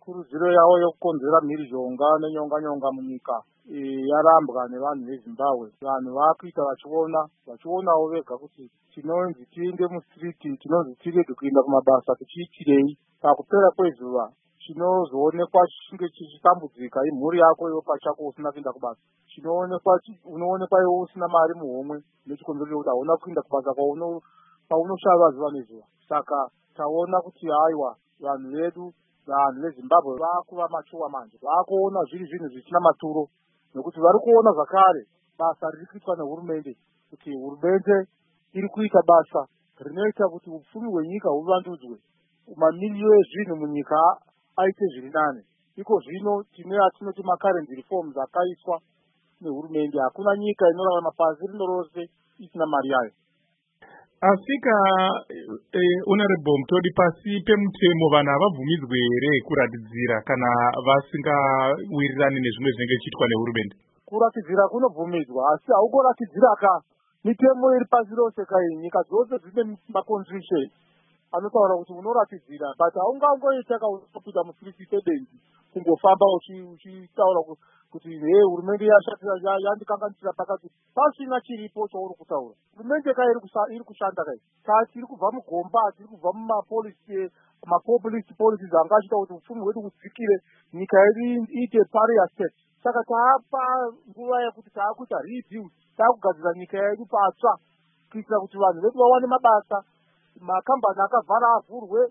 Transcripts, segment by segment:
kurudziro yawo yokukonzera mhirizhonga nenyonga munyika yarambwa nevanhu veZimbabwe. Vanhu vakuita vachionawo vega kuti tinonzi tiende mustriti, tinonzi tirege kuenda kumabasa tichiitirei. Pakupera kwezuva chinozoonekwa chinge chichitambudzika imhuri yako iwe pachako usina kuenda kubasa. Unoonekwa iwe usina mari muhomwe nechikonzero chekuti hauna kuenda kubasa paunoshava zuva nezuva. Saka taona kuti haiwa vanhu vedu, vanhu veZimbabwe vakuva machuwa manje, vakuona zvinhu zvisina maturo, nekuti vari kuona zvakare basa riri kuitwa nehurumende, kuti hurumende iri kuita basa rinoita kuti upfumi hwenyika huvandudzwe, mamiliyoni ezvinhu munyika aite zviri nane. Iko zvino tine atinoti makarenzi reforms akaiswa nehurumende. Hakuna nyika inorarama pasi rino rose isina mari yayo. Asvika honorable Mutodi, pasi pemutemo vanhu havabvumidzwe here kuratidzira kana vasingawirirani nezvimwe zvinenge chiitwa nehurumende? Kuratidzira kunobvumidzwa, asi haungoratidzira ka mitemo iri pasi rose kai. Nyika dzose dzine maconstitution anotaura kuti unoratidzira, but haungangoita kaunopinda mustriti sebenzi kungofamba uchitaura kuti hurumende yandikanganisira pakati pasina chiripo chauri kutaura. Hurumende kai iri kushanda kai, kati iri kubva mugomba, tiri kubva mumapopulist policies anga achiita kuti upfumi hwedu hudzikire, nyika yedu iite pariya state. Saka taapa nguva yekuti taakuita rebuild, taakugadzira nyika yedu patsva kuitira kuti vanhu vedu vawane mabasa, makambani akavhara avhurwe,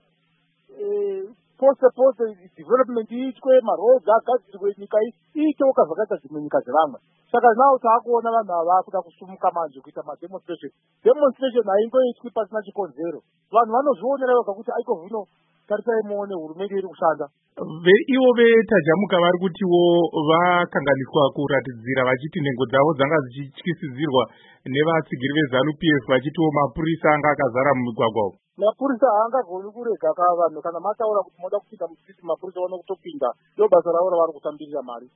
pose development iitwe, maroads agadzirwe, nyika iitewo kazvakaita dzimwe nyika dzevamwe. Saka nawo taakuona vanhu ava vakuda kusumuka manje kuita demonstration haingoitwi pasina chikonzero. Vanhu vanozvionera vega kuti aiko zvino tarisai muone hurumende iri kushanda. Ivo vetajamuka vari kutiwo vakanganiswa kuratidzira vachiti nhengo dzavo dzanga dzichityisidzirwa nevatsigiri veZANU-PF vachitiwo mapurisa anga akazara mumigwagwa umu. Mapurisa haangagoni kurega ka vanhu kana mataura kuti moda kupinda mustriti mapurisa vanokutopinda. Ndo basa ravo ravari kutambirira mari.